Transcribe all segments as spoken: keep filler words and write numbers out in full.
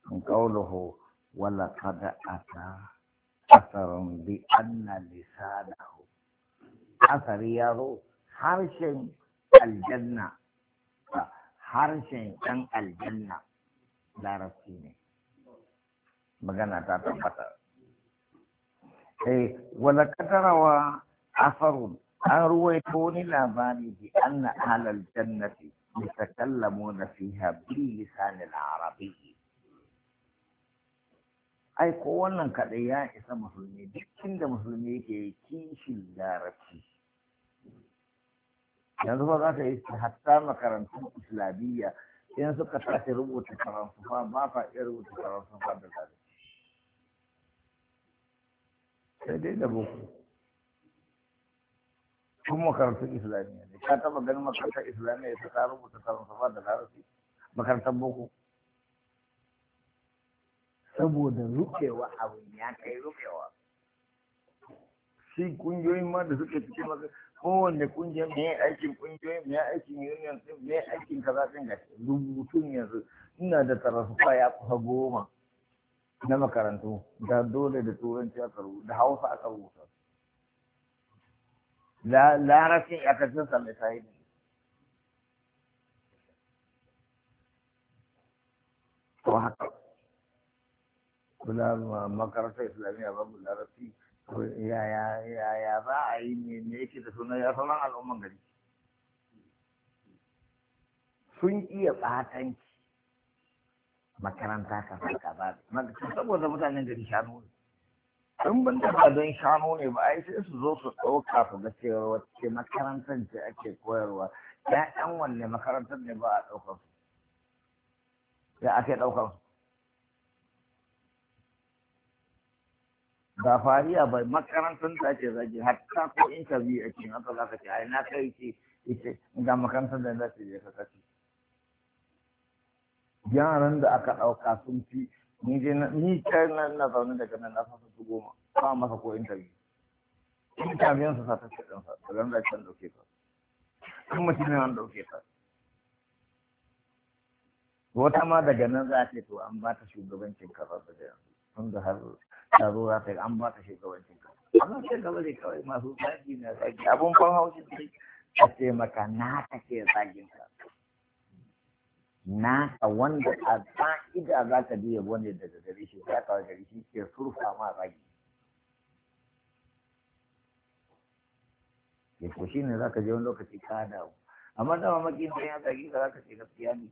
قوله ولقد أتى أثر بأن لسانه أثر يرو حرش الجنة حرش كان الجنة لا رسيني مغانا تاتبتا إيه ولقد روى أثر أرويتوني لاباني بأن أهل الجنة يتكلمون فيها باللسان العربي ai ko wannan kaɗai ya isa musulmi duk inda musulmi yake kishin larabci yanzu ba za ka yi hatta makarantun islamiyya in suka tashi rubuta karansufa ba fa iya rubuta karansufa da larabci sai dai da boko kun makarantun islamiyya ne ka taɓa ganin makarantar islamiyya ta ta rubuta karansufa da larabci makarantar boko saboda rukewa abin ya kai rukewa shi kungiyoyin ma da suke cikin maka kowanne kungiyar mai aikin kungiyoyin mai aikin union din mai aikin kaza din ga rubutun yanzu ina da tarafa ya kusa goma na makarantu da dole da turanci aka rubuta da hausa aka rubuta la larabcin ya kacin sa mai sahibi to haka kula makarantar islamiyya babu larabci yaya yaya za a yi ne yake da suna ya sauran al'umman gari sun iya ɓatanci makaranta kaza kaza saboda mutanen gari shanu ne in ban da don shanu ne ba ai sai su zo su ɗauka su ga cewa wacce makarantar ce ake koyarwa ya'yan wanne makarantar ne ba a ɗaukar su ya ake ɗaukar su ba fariya ba makarantar ta ce zaki hatta ko interview a cikin haka zaka ce ai na kai ce ita ga makarantar da za ta je ka kace yaran da aka dauka sun fi ni je ni kai na na zaune daga nan na fasa su goma ba masa ko interview interview sa ta ce dan sa dan da can dauke ka kuma mutum ne an dauke ka wata ma daga nan za ta to an ba ta shugabancin kaza da yanzu tun da har taro za ta yi an ba ta shugabancin ka amma sai gaba da kawai masu zagi na zagi abun fan haushi sai a ce maka na ta ke zagin ka na ka wanda a ƙa'ida za ka biya wanda daga gare shi za ka gare shi ke surfa ma zagi ya ko shi ne za ka je wani lokaci ka dawo amma da mamakin sai ya zagi ka za ka ce gaskiya ne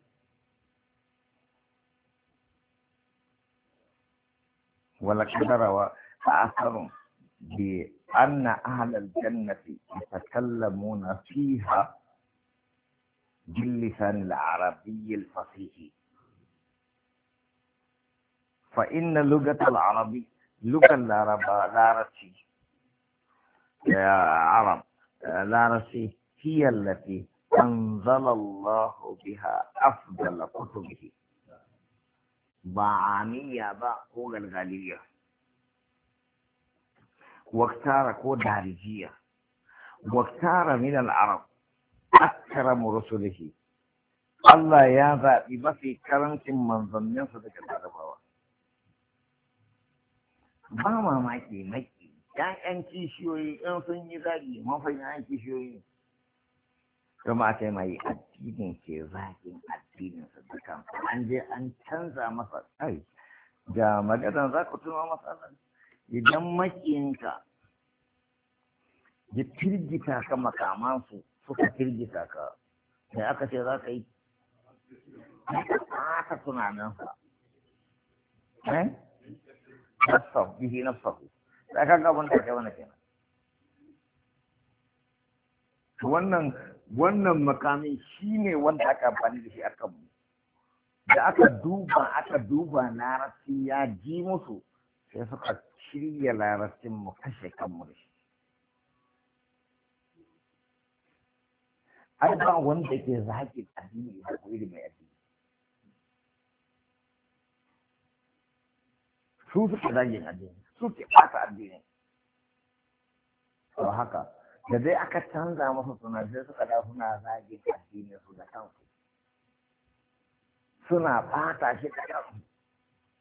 ولقد روى آخر بأن أهل الجنة يتكلمون فيها باللسان العربي الفصيح فإن لغة العربي لغة العرب العربي يا عرب العربي هي التي أنزل الله بها أفضل كتبه بعامية با هو الغالية واختار كو دارجية واختار من العرب أكرم رسله الله يا ذا ما في كرمت من ظنين صدق العرب ba mamaki maki ƴaƴan kishiyoyi in sun yi zagi mafai ƴaƴan kishiyoyi kuma a mai addinin ke zagin addinin sa dukan an je an canza masa kai da maganar za ku tuna masa idan makiyinka ya firgita ka makamansu suka firgita ka da aka ce za ka yi ka tunaninsa eh nafsahu bihi nafsahu da ka ga abin da ke wani kenan wannan wannan makamin shine wanda aka amfani da shi aka mu da aka duba aka duba larabci ya ji musu sai suka shirya larabcin mu kashe kanmu da shi ai ba wanda ke zaki addini da koyi mai addini su suke zagin addini su ke ɓata addini to haka da dai aka canza masa suna sai suka da suna zagin addini su da kansu suna ɓata shi da kansu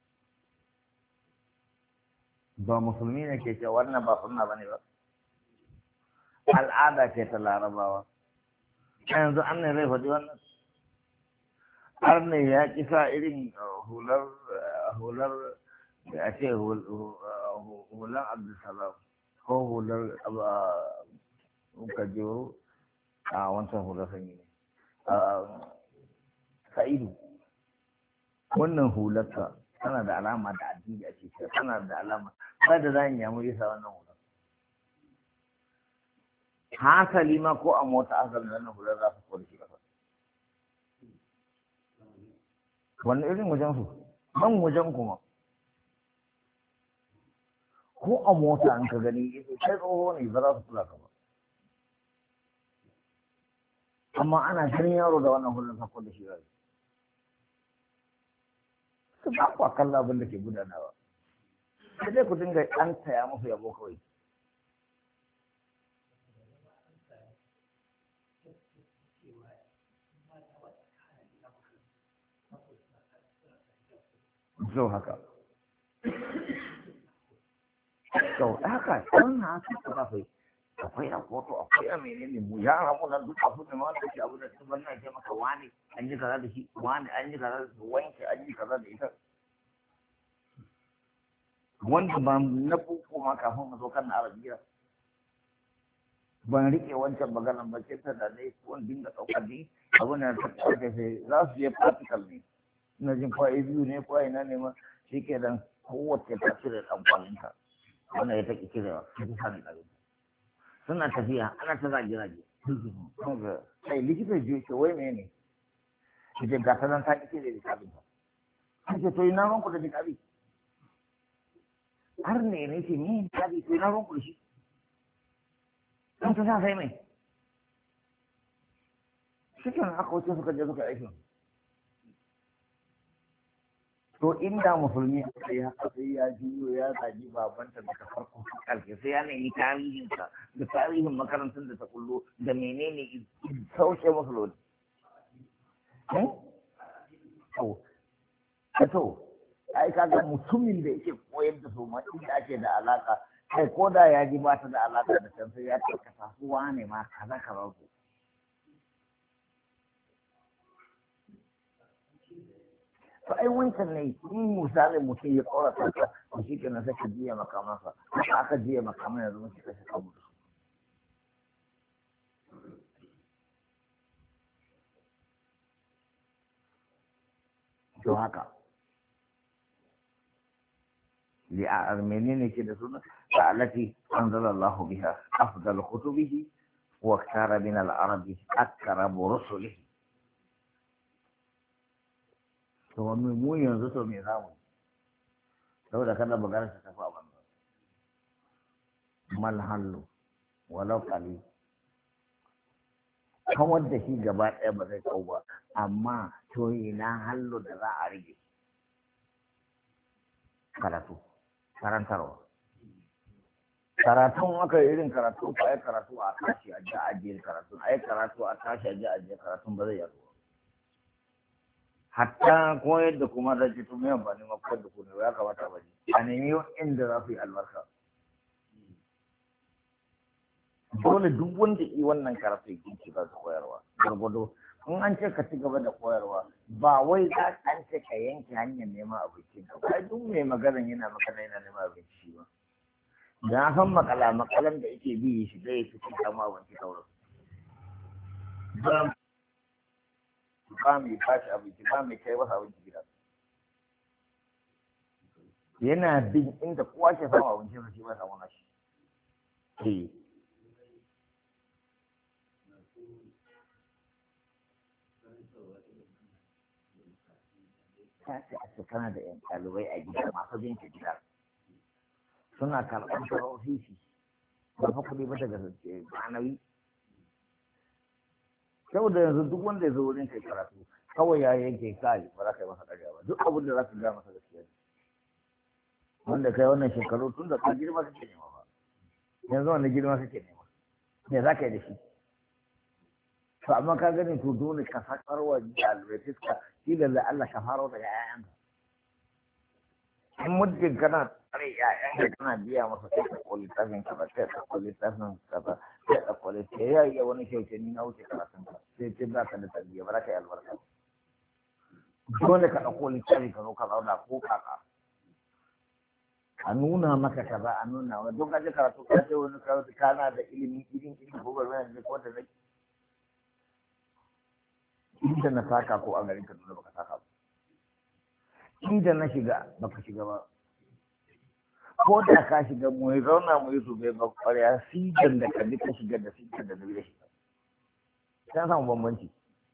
ba musulmi ne ke ce wannan ba sunna bane ba al'ada ce ta larabawa yanzu an ne zai faɗi wannan har ne ya kisa irin hular hular da a ce hular abdulsalam ko hular kajero a wancan hular sanyi ne sa'idu wannan hularka tana da alama da addini a cikin tana da alama ba da za yi yamu yasa wannan hular hasali ma ko a mota asali wannan hular za su kori shi kasa wannan irin wajen su ban wajen kuma ko a mota an ka gani ido kai tsoho ne ba za su kula ka ba amma ana ganin yaro da wannan hular sa da shi rai su ba ku akalla abin da ke gudanawa sai dai ku dinga an taya musu yabo kawai zo haka to haka wannan haka ta kai akwai a koto akwai a menene mu ya ramu nan duk abu da ma da shi abu da sun banna ke maka wani an yi kaza da shi wani an yi kaza da wanke an yi kaza da ita wanda ba na buku ma kafin mu zo kan arabiya ban rike wancan maganan ba ce ta da ne ko dinga daukar ni abu na ta ce sai za su je practical ne ina jin kawai biyu ne kawai na ne ma shi ke dan kowace ta cire dan kwalinta wannan ya take cirewa ta sani ɗari suna tafiya ana ta zage-zage sai likita ji ce wai me ne shi ce gasa nan ta ƙi da likabin ta an ce to ina ranku da likabi har ne ne ce ni likabi to ina ranku da shi an ta sa sai mai cikin aka wuce suka je suka aikin to inda musulmi aka yi haka sai ya juyo ya zagi babanta daga farko ƙarshe sai ya nemi tarihinsa da tarihin makarantar da ta kullo da menene sauke musu lodi to to ai kaga mutumin da yake koyar da su ma inda ake da alaka kai ko da ya ji ba ta da alaka da can sai ya ce ka tafuwa ne ma kaza kaza ku to ai wancan ne in misali mutum ya tsora kansa to shi kenan sai ka jiya makamansa haka aka jiya makaman yanzu mutum kashe kamu da su to haka li'a'ar menene ke da suna ta'alati anzalallahu biha afdal kutubihi wa kara min al-arabi akrabu rusulihi to wani mu yanzu to me zamu saboda kada magana ta tafi a banza mal hallu walau qali kawar da shi gaba ɗaya ba zai kau ba amma to ina hallu da za a rage karatu karantarwa karatun aka yi irin karatu ko ai karatu a tashi a ji ajiye karatu ai karatu a tashi a ji ajiye karatun ba zai yaro hatta koyar da kuma da jitu mai amfani ma koyar da ku ne ya kamata ba ji a nemi inda za su yi albarka dole duk wanda yi wannan karatu ya kinci ba su koyarwa gwargwado in an ce ka ci gaba da koyarwa ba wai za an ce ka yanke hanyar neman abinci ka ba duk mai maganar yana magana yana neman abinci shi ba da san makala makalan da yake bi shi zai fi cin kama abinci kawai ba mai bashi abinci ba mai kai masa abinci gida yana bin inda kowa ke samu abinci sa shi ba samu nashi eh ta ce a kana da yan ɗalibai a gida masu bin ka gida suna karɓar ta ofisi ba fa kuɗi ba daga ma'anawi saboda yanzu duk wanda ya zo wurin kai karatu kawai ya yanke kai ba za ka yi masa ƙarya ba duk abin da za ka gaya masa gaskiya wanda kai wannan shekaru tun da ka girma kake nema ba yanzu wanda girma kake nema me za ka yi da shi to amma ka gani to dole ka sakarwa jalibai fiska shi da Allah ka faro daga ƴaƴanka in muddin kana tsare ƴaƴan da kana biya masa sai ka koli tafin ka ba sai ka koli tafin ka ba sai ka koli sai ya iya wani kyauce ni na wuce karatun ka sai ce ba ka da tarbiyya ba za ka yi albarka dole ka ɗauko littafi ka zo ka zauna ko kaka a nuna maka kaza a nuna wa don kaje karatu ka ce wani karatu kana da ilimi irin irin ko ba zai ko da zai inda na saka ko a garin Kaduna baka saka ba inda na shiga baka shiga ba ko da ka shiga mu yi zauna mu yi zube ba kwarya sigan da ka bi ka shiga da sigan da zabi da shiga ta samu bambanci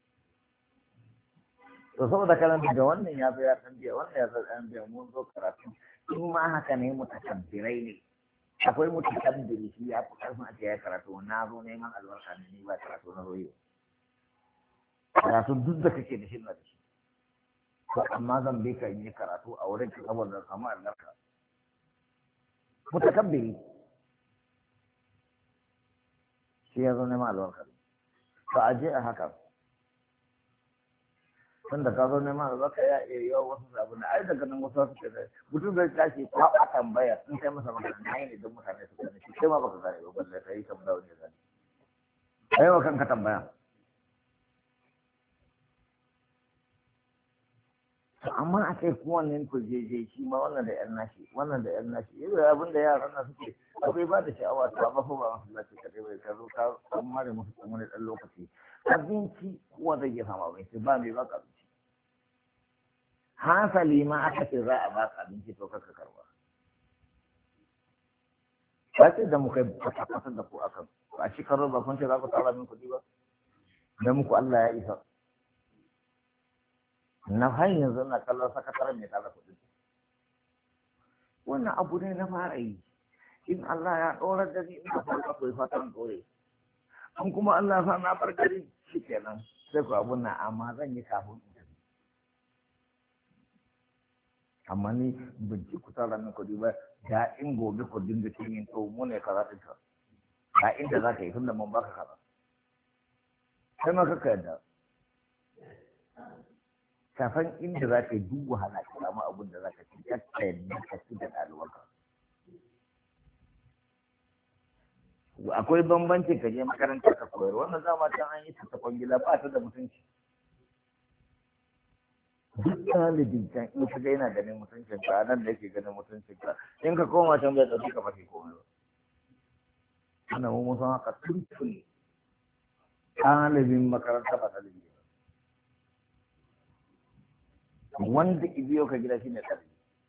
to saboda kana daga wannan ya zo ya san biya wannan ya zo an biya mun zo karatu in ma haka ne mutakabbirai ne akwai mutakabbiri shi ya fi karfin a ce ya karatu na zo neman albarka ne ni ba karatu na zo yi karatu duk da kake da shi na da shi to amma zan bi ka yi karatu a wurin ka saboda samu albarka mutakabbiri shi ya zo neman albarka to a je a haka tunda ka zo neman albarka ya iya yi wasu sabu na ai daga nan wasu suke da mutum zai tashi ko a tambaya in kai masa magana na yi ne don mutane su gane shi kai ma baka gane ba balle ka yi tambaya wani gane kai wa kanka tambaya to amma a kai kowanne ku je je shi ma wannan da yan nashi wannan da yan nashi yau abin da yaran na suke akwai ba da sha'awa to amma ko ba masu lafiya kadai bai ka zo ka amma da musu wani dan lokaci abinci kowa zai iya samu abinci ba mai baka abinci hasali ma aka ce za a baka abinci to kaka karba ba ce da muka kwata-kwata da ku akan a shi karo ba kun ce za ku tara min kuɗi ba da muku Allah ya isa na har yanzu na kallon sakataren mai tara kuɗi wannan abu ne na fara yi in Allah ya ɗorar da ni ina fara akwai fatan ɗore an kuma Allah sa na bar gari shi kenan sai ku abun nan amma zan yi kafin in tafi amma ni ban ci ku tara min kuɗi ba da in gobe ku dinga cin yin to mu ne kaza ɗin ka ga inda za ka yi tunda mun baka kaza sai ma kaka yadda kafin inda za ka yi duk wahala ka samu abin da za ka ci kakka yadda ka ci da ɗalibanka akwai bambancin ka je makarantar ka koyar wannan zama can an yi ta kwangila ba ta da mutunci duk ɗalibin can in ka ga yana ganin mutuncin ka nan da yake ganin mutuncin ka in ka koma can bai ɗauki ka fashe komai ba ana mu musan haka tuntun ɗalibin makaranta ba ɗalibi ba wanda ki biyo ka gida shi ne ɗalibi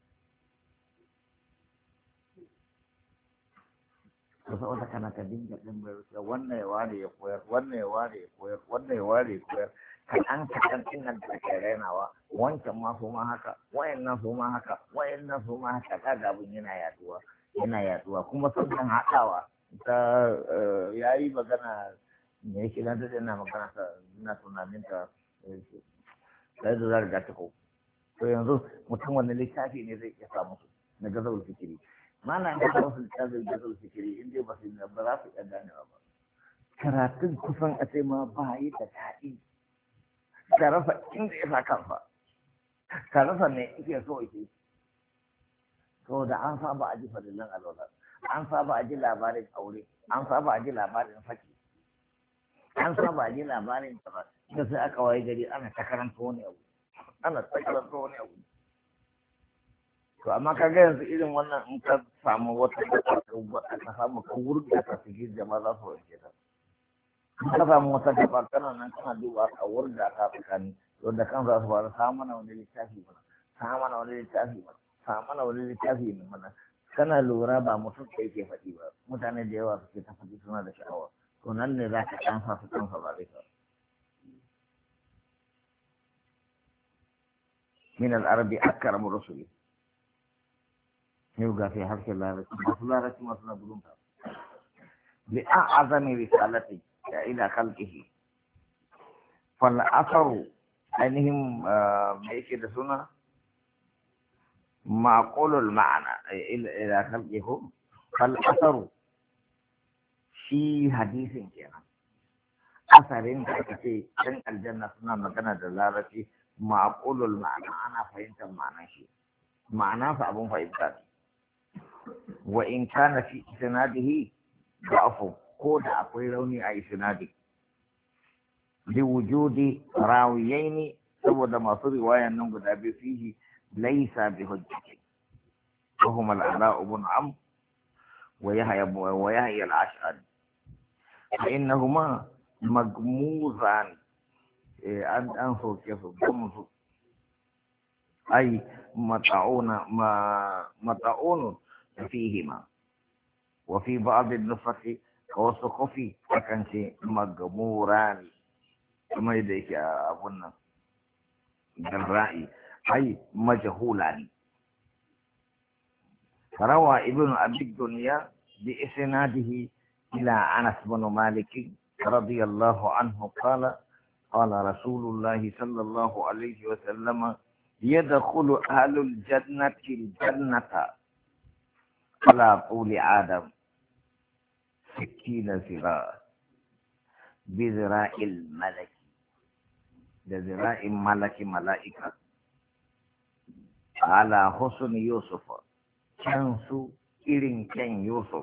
to saboda kana ka dinga din bai wannan ya ware ya koyar wannan ya ware ya koyar wannan ya ware ya koyar kaɗan kaɗan ɗin nan da ke rainawa wancan ma su ma haka wayannan su ma haka wayannan su ma haka kaga abin yana yaduwa yana yaduwa kuma sannan haɗawa ta yayi magana me yake nan da ina magana ta ina tunanin ta sai da zar ga ta ko to yanzu mutum wannan littafi ne zai iya samu na gazawul fikiri mana ga wasu littafin gazawul fikiri in dai ba su ba za su iya ganewa ba karatun kusan a ce ma ba yi da daɗi ka rasa inda ya sa kansa ka rasa me yake so yake to da an saba a ji fadilan alwala an saba a ji labarin aure an saba a ji labarin saki an saba a ji labarin kaza da sai aka waye gari ana ta karanta wani abu ana ta karanta wani abu to amma ka ga yanzu irin wannan in ka samu wata ka samu ka wurga ta cikin jama'a za su wanke ta ka samu wata gaba kana nan kana duba ka wurga ta tsakani to da kan za su fara samu mana wani littafi mana samu mana wani littafi mana samu mana wani littafi mana kana lura ba mutum da yake faɗi ba mutane da yawa suke ta faɗi suna da sha'awa to nan ne za ka ɗan sa su ɗan saurare ka min al-arabi akramu rusuli yau ga fi harshen larabci masu larabci masu na gudunta bi an azami risalati ya ila khalqihi fal asaru ainihin me yake da suna maqulul ma'ana ila khalqihi fal asaru shi hadisin kenan asarin da aka ce ɗan aljanna suna magana da larabci maqulul ma'ana ana fahimtar ma'anar shi ma'ana sa abun fahimta ne wa in kana fi isnadihi da'fu ko da akwai rauni a isnadi li wujudi rawiyaini saboda masu riwayan nan guda biyu fihi laysa bi hujjati wa huma al-ala ibn am wa yahya wa yahya al-ash'ari fa innahuma magmuzan an an soke su gumzu ay mata'una ma mata'un fihima wa fi ba'd an-nusakh وسقفي akan ce magmuran kuma da yake abun nan dan ra'i ai majhulani rawa ibn abi dunya bi isnadihi ila anas bin malik radiyallahu anhu qala qala rasulullah sallallahu alaihi wasallam yadkhulu ahlul jannati al-jannata ala tuli adam ستين ذراع بذراع الملك بذراع الملك ملائكة على حسن يوسف كنسو إرن كان يوسف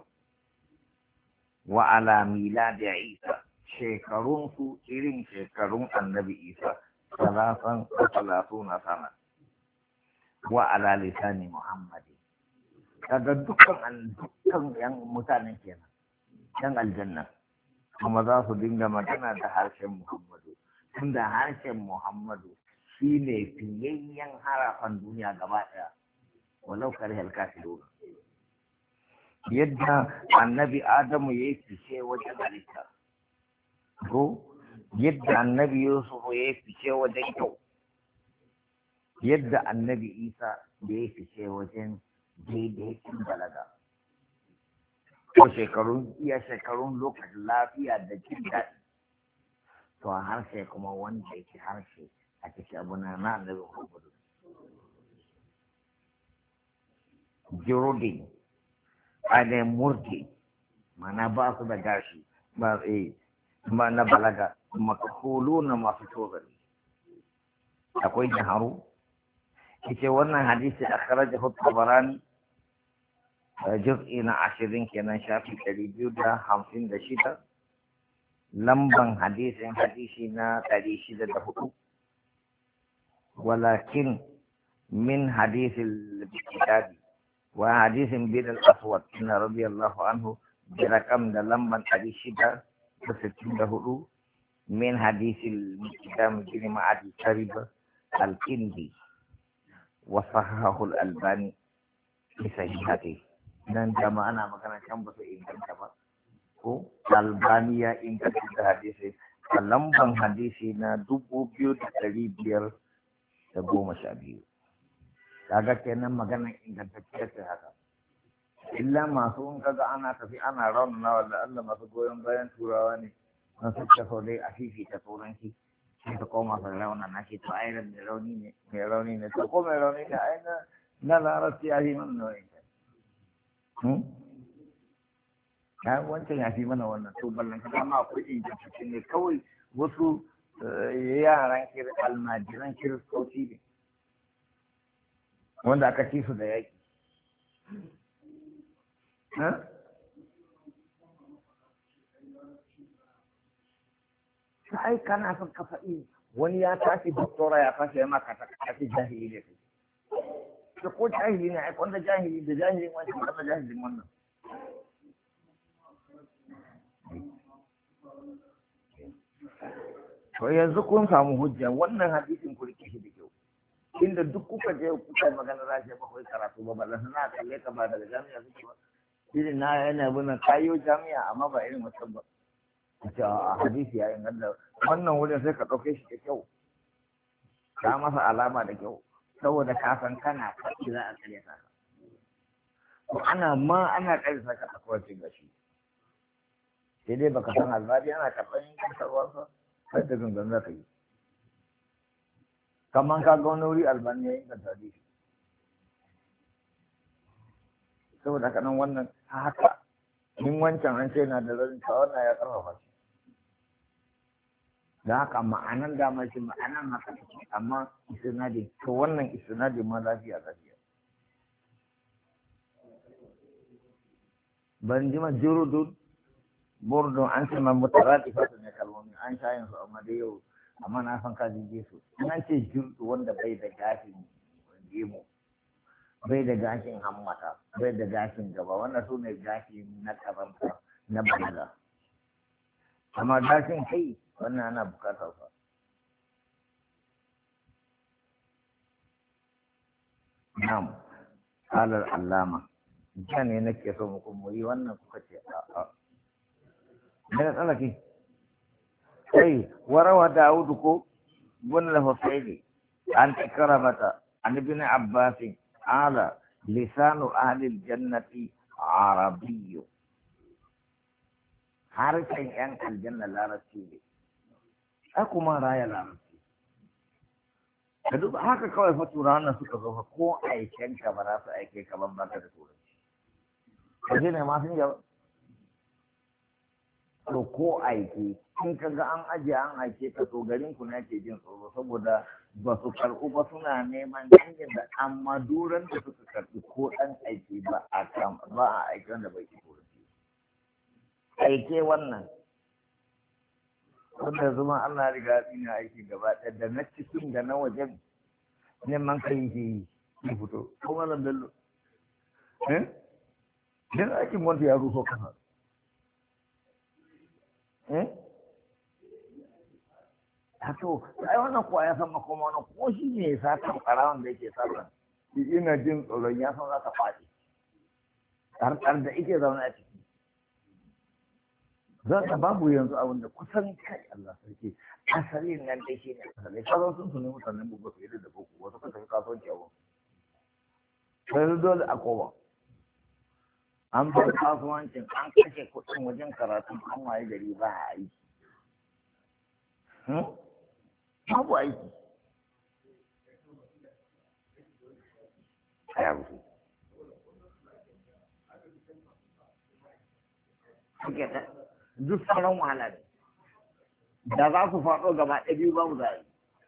وعلى ميلاد عيسى شكرون سو إرن شكرون النبي عيسى ثلاثا وثلاثون سنة وعلى لسان محمد هذا دكان عن دكان yang mutanen kenan dan aljanna kuma za su dinga magana da harshen Muhammadu tunda harshen Muhammadu shi ne fiyayyen harafan duniya gaba ɗaya walau karihal kafirun yadda annabi Adamu ya yi fice wajen halitta ko yadda annabi Yusuf ya yi fice wajen kyau yadda annabi Isa ya yi fice wajen daidaitin balaga ko shekarun iya shekarun lokacin lafiya da jin daɗi to a harshe kuma wanda yake harshe a cikin abu na na annabi Muhammadu jirudin ainihin murti mana ba su da gashi ba tsaye ba na balaga makahulu na masu tozari akwai jaharu ita wannan hadisi a kharaja tabarani juz'i na ashirin kenan shafi ɗari biyu da hamsin da shida lamban hadisin hadisi na ɗari shida da hudu walakin min hadisin bikitabi wa hadisin bin al-aswad na radiyallahu anhu bi rakam da lamban ɗari shida da sittin da hudu min hadisin bikitabi bin ma'adi kariba al-kindi wa sahahu al-albani fi sahihatihi dan jama'a ana magana kan ba su inganta ba ko albani ya inganta da hadisi a lamban hadisi na dubu biyu da ɗari biyar da goma sha biyu kaga kenan maganar ingantacciya ce haka illa masu in kaga ana tafi ana raunana wanda Allah masu goyon bayan turawa ne na suka so dai a fifita turanci sai ta koma su rauna na ce to ai da rauni ne mai rauni ne to ko mai rauni ne ai na na larabci ya yi mana nauyin ya wancan ya fi mana wannan to ballan ka ma akwai ingantaccen ne kawai wasu yaran kir almajiran kiristoci ne wanda aka ci su da yaki sai kana son ka faɗi wani ya tashi doktora ya tashi ya maka ta tashi jahili ne da ko jahili ne ai wanda jahili da jahilin wancan wanda jahilin wannan to yanzu kun samu hujja wannan hadisin ku rike shi da kyau inda duk kuka je kuka magana za shi ba kai karatu ba ballan na kalle ka ba daga jami'a suke ba irin na yana buna kayo jami'a amma ba irin mutum ba a hadisi ya inganta wannan wurin sai ka ɗauke shi da kyau ka masa alama da kyau saboda ka san kana faɗi za a karya ka ko ana ma ana ƙarfi saka a kowace gashi sai dai baka san albadi ana karɓar yin kasarwarsa sai da gangan za ka yi kamar ka ga wani wuri albani ya inganta hadisi saboda haka nan wannan haka in wancan an ce na da zarin ta wannan ya karfafa shi da haka ma'anan dama shi ma'anan haka take amma isnadi to wannan isnadi ma lafiya lafiya ban ji ma jurudun burdun an ce ma mutarati fata ne kalmomi an sha yin su amma da yau amma na san ka jije su in an ce jurdu wanda bai da gashin gemu bai da gashin hammata bai da gashin gaba wannan su ne gashi na karanta na balaga amma gashin kai wannan ana bukatar sa na'am halar allama jiya ne nake so muku mu yi wannan kuka ce a a daga tsalaki sai warawa dawudu ko bin al-husaini an takramata an ibn abbas ala lisanu ahli al-jannati arabiyyu harshen yan aljanna larabci ne a kuma raya larabci ka duba haka kawai fa turawan suka zo fa ko aiken ka ba za su aike ka ban baka da turanci ka je ne ma sun yaba to ko aike in ka ga an ajiye an aike ka to garin ku na ke jin tsoro saboda ba su karɓu ba suna neman hanyar da amma duran da suka karɓi ko ɗan aike ba a kan ba a aike wanda bai ci turanci aike wannan wanda zuma Allah riga ina aiki gaba ɗaya da na cikin da na wajen neman kai ke yi ya fito ko malam bello eh dan aikin wanda ya ruso kafa eh to ai wannan kuwa ya san makoma wannan ko shi ne ya sa kan karawan da yake sata ina jin tsoron ya san za ta faɗi har da ike zaune a ciki za ka babu yanzu abin da kusan kai Allah sarki asalin nan dai shi ne asalin kazan sun su ne mutanen bugu su yi da boko wasu ka tafi kasuwanci abu sai dole a kowa an bar kasuwancin an kashe kuɗin wajen karatun an waye gari ba a aiki babu aiki a yanzu duk sauran wahala ne da za su faɗo gaba ɗaya biyu babu za a yi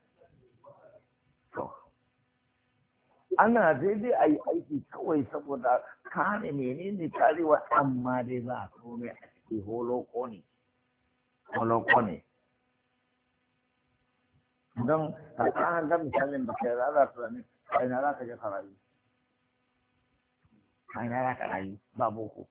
ana daidai a yi aiki kawai saboda kare menene karewa amma dai za a kome a ciki holoko ne holoko ne don a tsanar da misalin da kai rana tunani a ina za ka je karayi a ina za ka rayu ba boko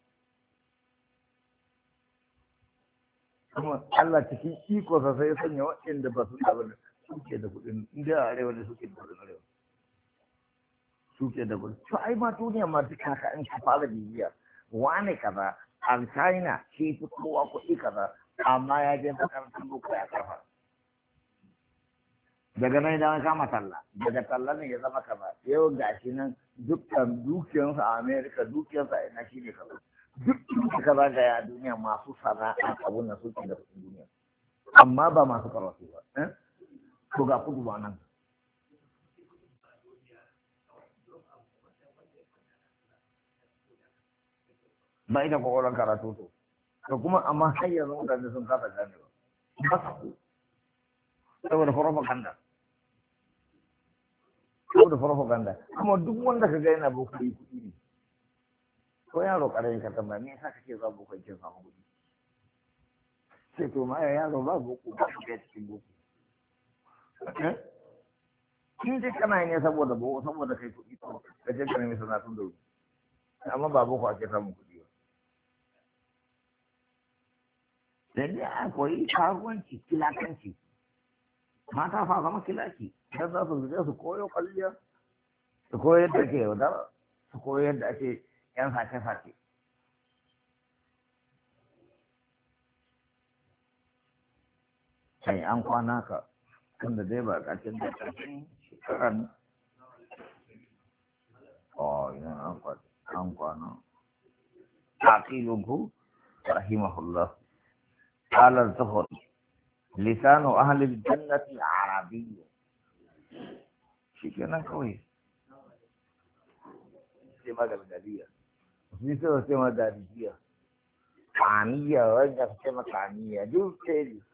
kuma Allah cikin iko sa sai ya sanya waɗanda ba su saba da suke da kuɗin inda a arewa ne suke da kuɗin arewa suke da kuɗin to ai ma duniya ma duk haka in ka fara bibiya wane kaza a China shi fi kowa kuɗi kaza amma ya je makarantar boko ya kafa daga nan idan kama talla daga talla ne ya zama kaza yau gashi nan dukkan dukiyarsa a Amerika dukiyarsa a ina shi ne kaza duk da ka zagaya a duniya masu sana'a abun da suke da kuɗin duniya amma ba masu karatu ba to ga kudu ba nan ba ita kwakwaron karatu to to kuma amma har yanzu mutane sun kasa gane ba ba sa ku saboda propaganda saboda propaganda kuma duk wanda ka ga yana boko yi kuɗi ne ko yaro ƙarami ka tambaya me yasa kake zuwa boko kin samu kuɗi sai to ma yaro ba boko ba shi ga cikin boko kin je kana ne saboda boko saboda kai kuɗi to ka je ka nemi sana'atun da wuri amma ba boko ake samun kuɗi ba sai dai akwai karuwanci kilakanci mata fa zama kilaki dan za su je su koyo kwalliya su koyo yadda ake yaudara su koyo yadda ake yan face-face sai an kwana ka tunda dai ba ƙarshen da ƙarshen shekaran oh ina an kwana an kwana aqiluhu rahimahullah qala az-zuhri lisanu ahli al-jannati arabiy shikenan kawai sai magalgaliya ni sai sai madariya kaniya wanda ce makaniya duk sai